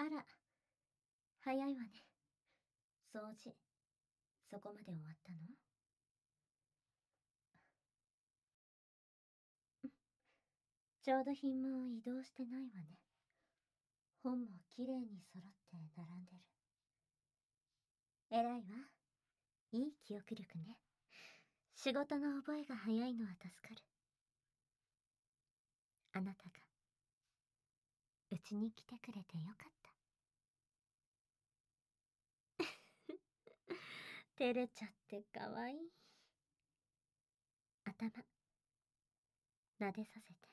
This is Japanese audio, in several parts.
あら、早いわね。掃除、そこまで終わったの？ちょうど品も移動してないわね。本もきれいに揃って並んでる。偉いわ。いい記憶力ね。仕事の覚えが早いのは助かる。あなたが、うちに来てくれてよかった。照れちゃってかわいい。頭、撫でさせて。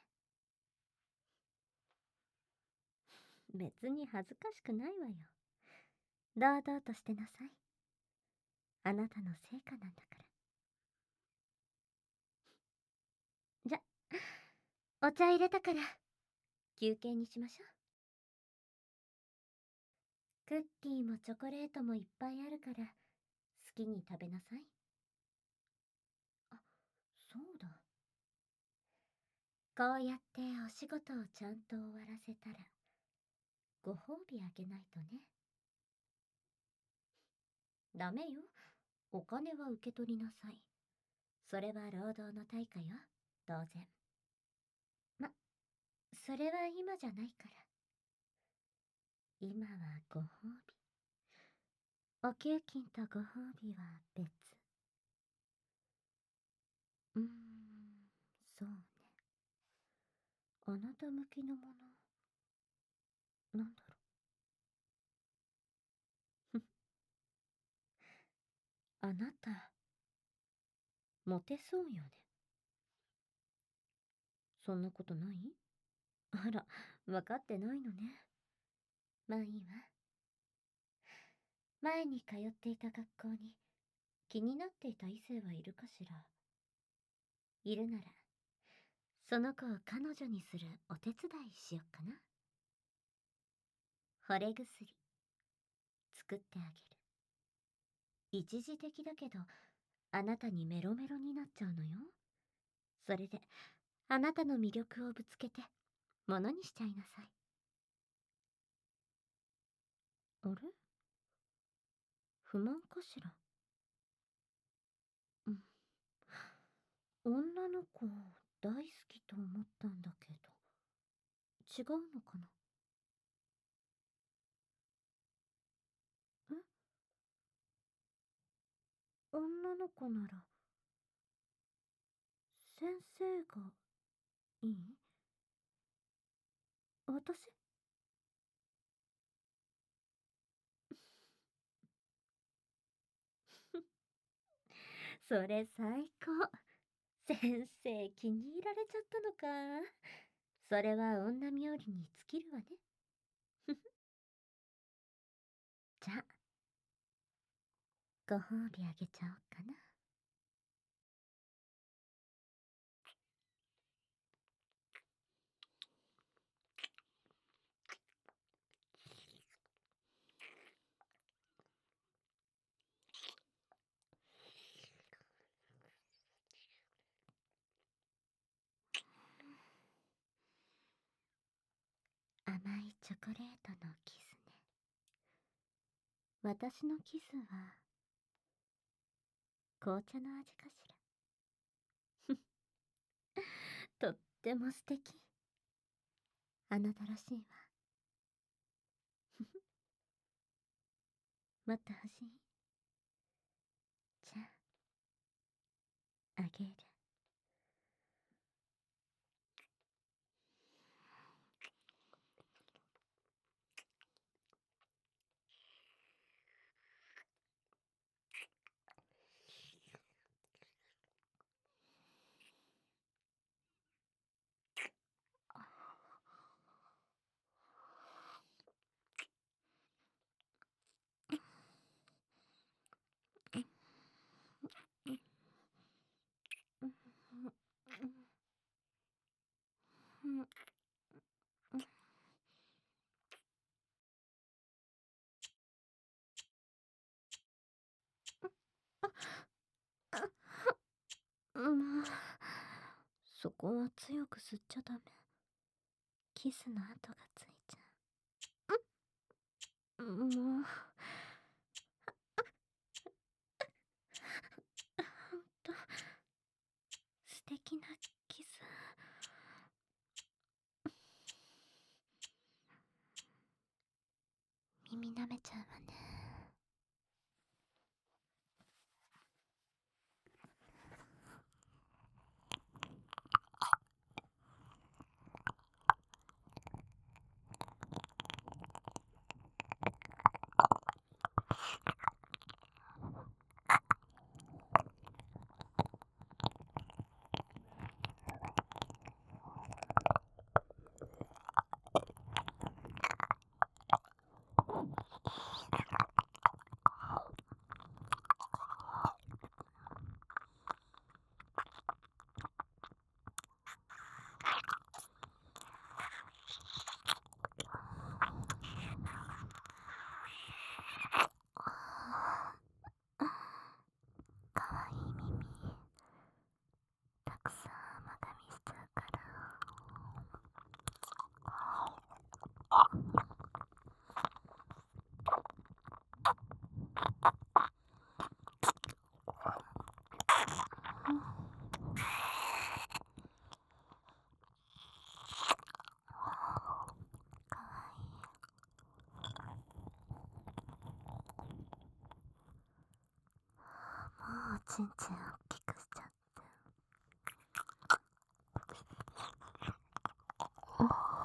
別に恥ずかしくないわよ。堂々としてなさい。あなたの成果なんだから。じゃ、お茶入れたから、休憩にしましょう。クッキーもチョコレートもいっぱいあるから、好きに食べなさい。あ、そうだ。こうやってお仕事をちゃんと終わらせたら、ご褒美あげないとね。ダメよ。お金は受け取りなさい。それは労働の対価よ。当然。ま、それは今じゃないから。今はご褒美。お給金とご褒美は別。そうね。あなた向きのもの、なんだろう。あなた、モテそうよね。そんなことない？あら、わかってないのね。まあいいわ。前に通っていた学校に気になっていた異性はいるかしら？いるなら、その子を彼女にするお手伝いしよっかな。惚れ薬、作ってあげる。一時的だけど、あなたにメロメロになっちゃうのよ。それで、あなたの魅力をぶつけて、ものにしちゃいなさい。あれ？不満かしら？うん。女の子大好きと思ったんだけど、違うのかな？え？女の子なら、先生がいい？私？それ最高。先生気に入られちゃったのか。それは女冥利に尽きるわね。じゃあ、ご褒美あげちゃおうかな。甘いチョコレートのキスね。私のキスは紅茶の味かしら？とっても素敵。あなたらしいわ。もっと欲しい？じゃあ、あげる。もう、そこは強く吸っちゃダメ。キスの跡がついちゃう。 もう、ほんと、素敵なキス。耳舐めちゃうわね。かわいい耳、たくさんまだ見しちゃうから。かわいい。もうちんちん大きくしちゃって。こん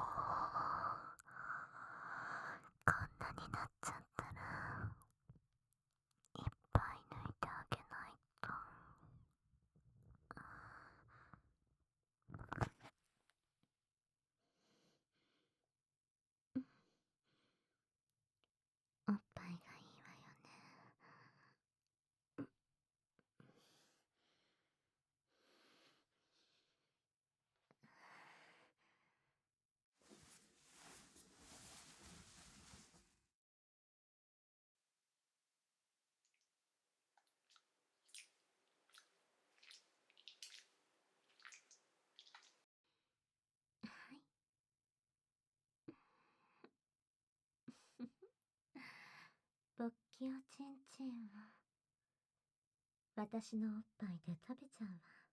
なになっちゃったらいっぱい抜いてあげないと。おっぱいがいいわよね。はい。勃起おちんちんを私のおっぱいで食べちゃうわ。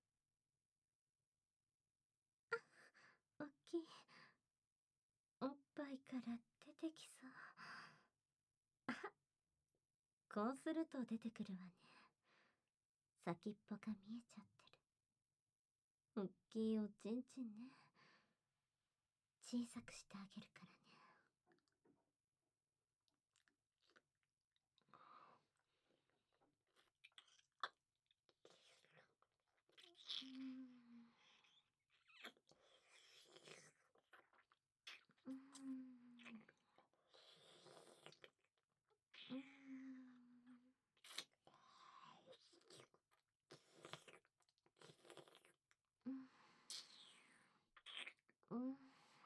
おっきいおっぱいから出てきそう。こうすると出てくるわね。先っぽが見えちゃってる。おっきいおちんちんね。小さくしてあげるからね。うーん。うーん。うん。うん。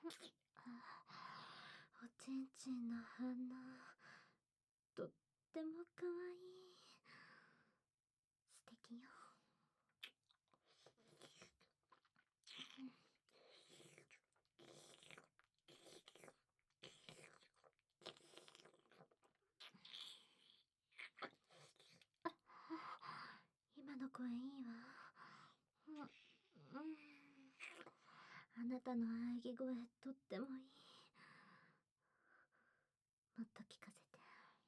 おちんちんの反応、とってもかわいい。素敵よ。今の声いいわ。うん。うん。あなたの喘ぎ声とってもいい。もっと聞かせて。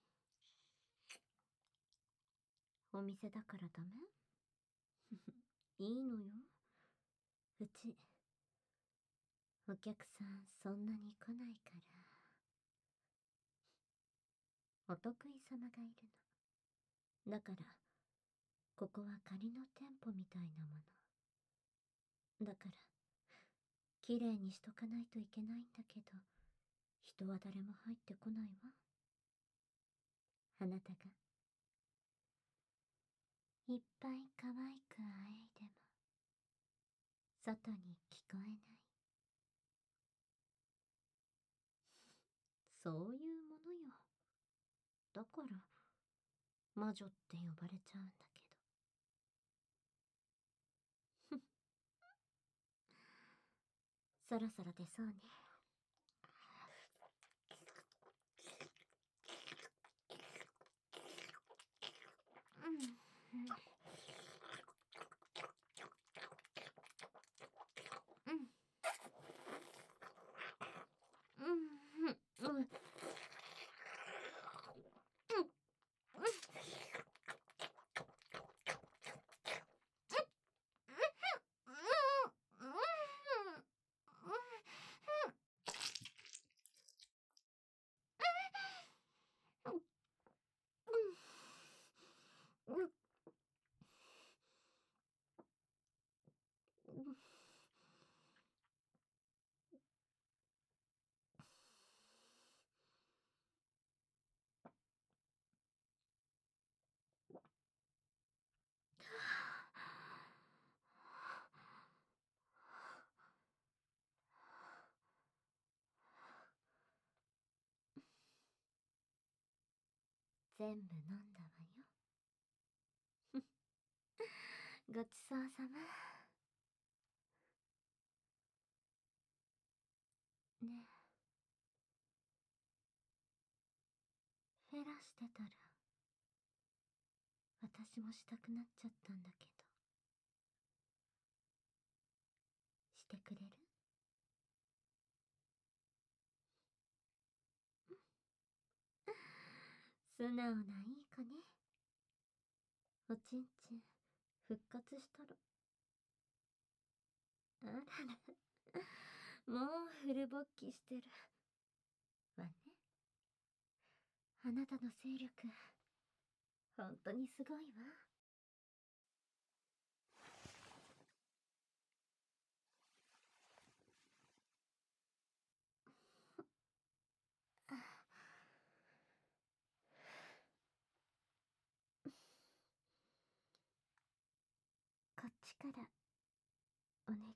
お店だからダメ？いいのよ。うち、お客さんそんなに来ないから。お得意様がいるの。だから、ここは仮の店舗みたいなもの。だから、綺麗にしとかないといけないんだけど、人は誰も入ってこないわ。あなたが、いっぱい可愛くあえいでも、外に聞こえない。そういうものよ。だから、魔女って呼ばれちゃうんだけど。そろそろ出そうね。 全部飲んだわよ。ごちそうさま。ねえ、フェラしてたら私もしたくなっちゃったんだけど、してくれる？素直ないい子ね。おちんちん復活したろ。あらら、もうフル勃起してるわね。あなたの勢力本当にすごいわ。こっちからお願い。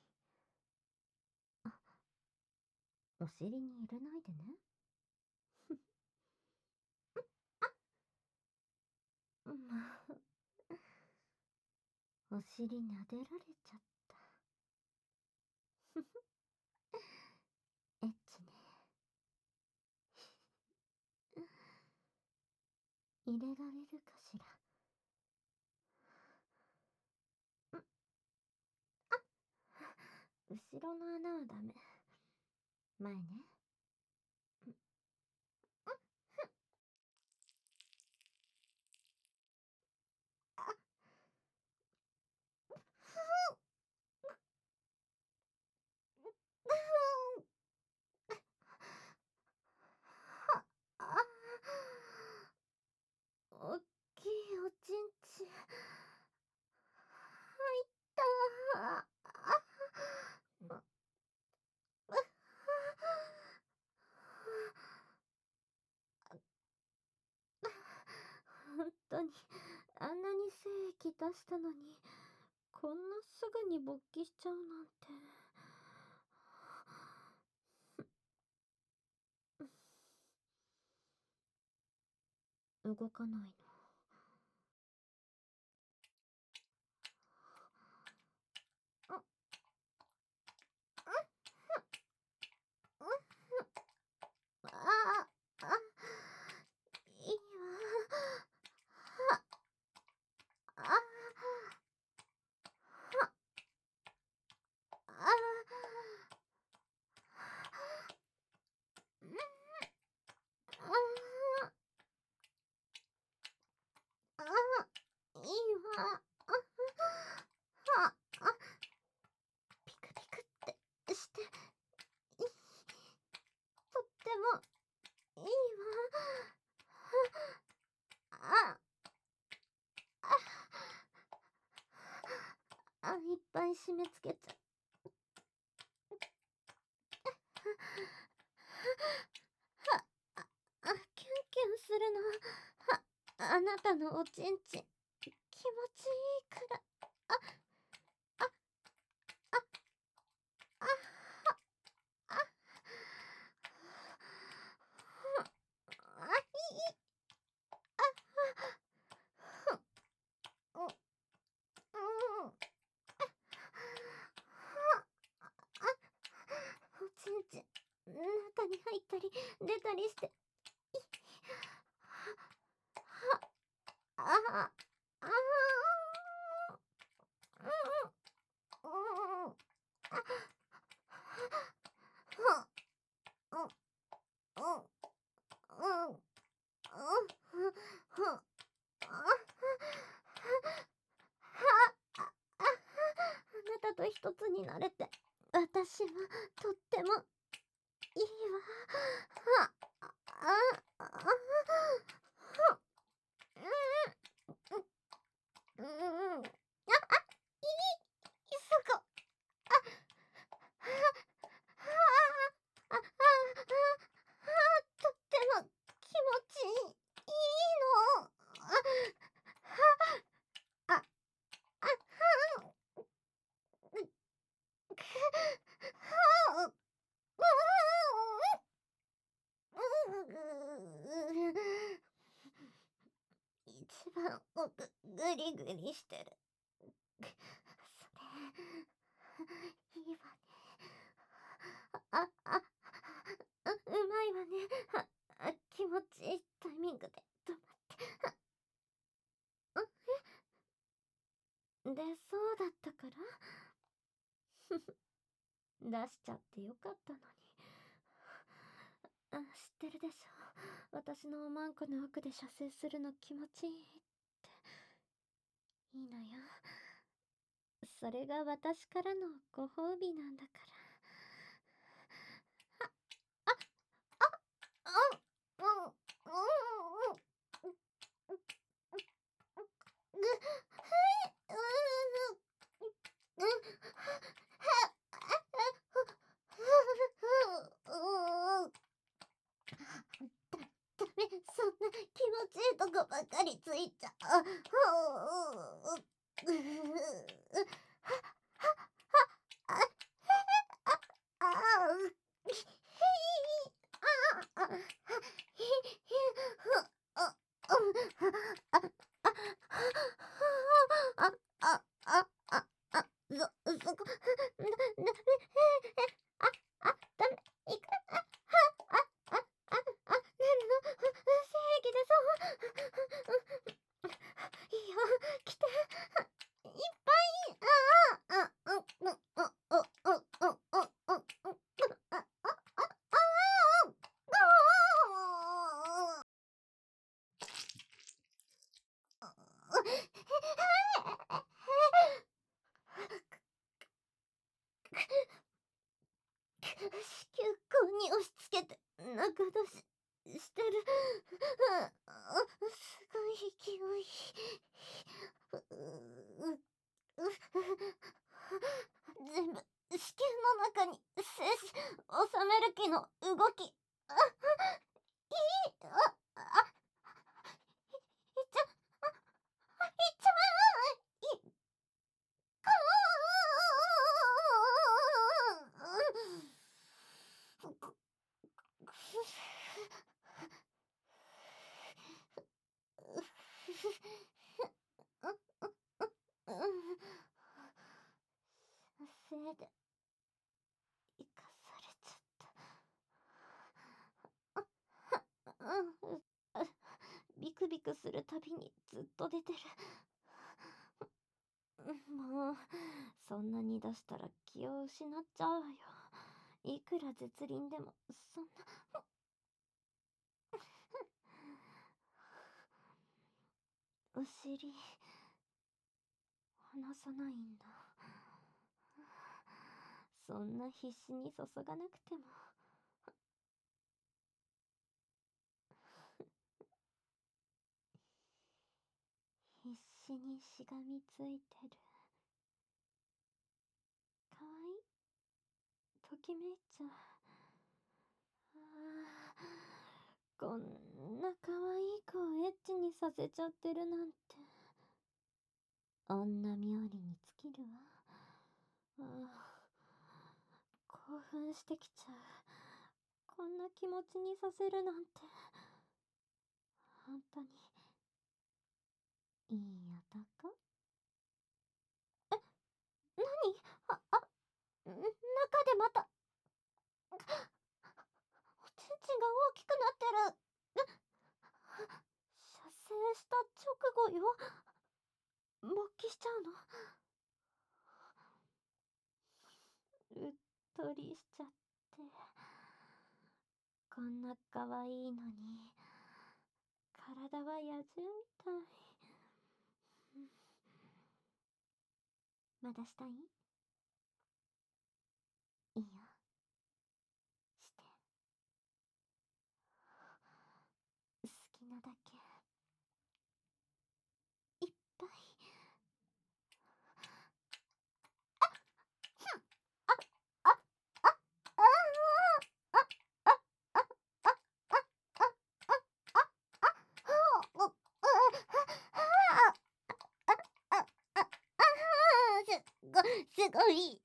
あ、お尻に入れないでね。まあ、お尻撫でられちゃった。エッチね。入れられるかしら。後ろの穴はダメ。前ね。おっきいおちんち入った本当にあんなに精液出したのに、こんなすぐに勃起しちゃうなんて。動かないの。ああ、いいわ。ああ、いいわ。ピクピクってして、とってもいいわ。いっぱい締め付けちゃう。キュンキュンするの。あなたのおちんちん、気持ちいいから。おちんちん、中に入ったり出たりして。ああ、あなたと一つになれて、私はとってもいいわ。そこ。とっても気持ちいいの。 一番奥グリグリしてる。それ、いいわね。うまいわね。気持ちいいタイミングで止まって。で、そうだったから出しちゃってよかったのに。知ってるでしょ。私のおまんこの奥で射精するの気持ちいいって。いいのよ。それが私からのご褒美なんだから。ダメ、そんな気持ちいいとこばっかりついちゃう。子宮口に押し付けて中出ししてる。すごい勢い。全部子宮の中に精子収める気の動き。いい。いっちゃいっせいで生かされちゃった。ビクビクするたびにずっと出てる。もうそんなに出したら気を失っちゃうわよ。いくら絶倫でもそんな。お尻離さないんだ。そんな必死に注がなくても。必死にしがみついてる。かわいい。ときめいちゃう。こんなかわいい子をエッチにさせちゃってるなんて。女冥利に尽きるわ。興奮してきちゃう。こんな気持ちにさせるなんて。本当にいい男。何？中でまたおちんちんが大きくなってる。射精した直後よ。勃起しちゃうの。うっとりしちゃって。こんな可愛いのに体は野獣みたい。まだしたい？いいよ。して。好きなだけいっぱい。すごい、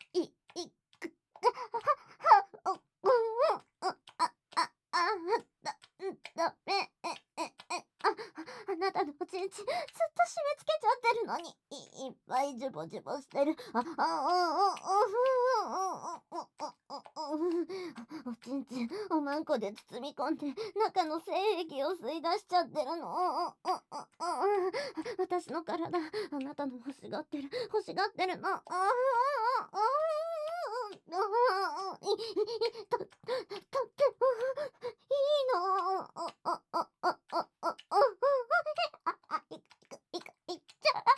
ダメ。あなたのおちんちん、 と締め付けちゃってるのに、いっぱいジュボジュボしてる。おちんちん、おまんこで包み込んで、中の精液を吸い出しちゃってるの。私の体、あなたの欲しがってる、欲しがってるの。とってもいいの。いっちゃ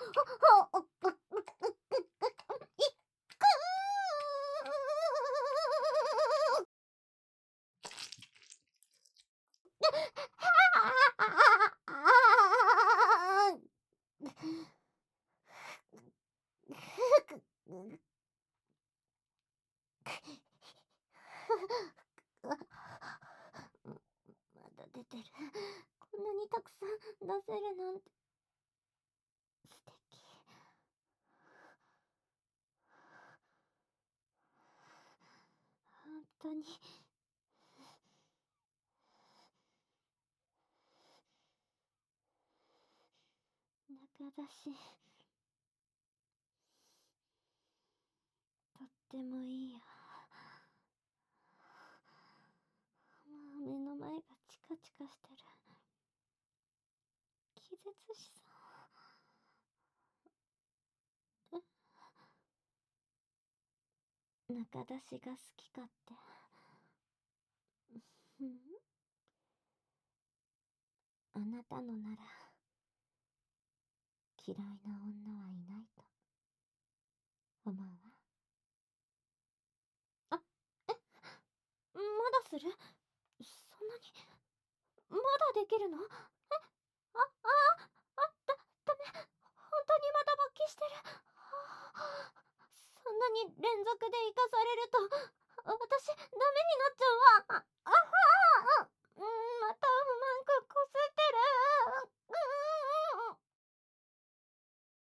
まだ出てる。こんなにたくさん出せるなんて素敵。本当に中だし、とってもいいよ。もう目の前がチカチカしてる。気絶しそう。中出しが好きかって。うん、あなたのなら嫌いな女はいないと思うわ。あ、まだする？そんなに、まだできるの？ダメ。本当にまだ勃起してる。そんなに連続で生かされると、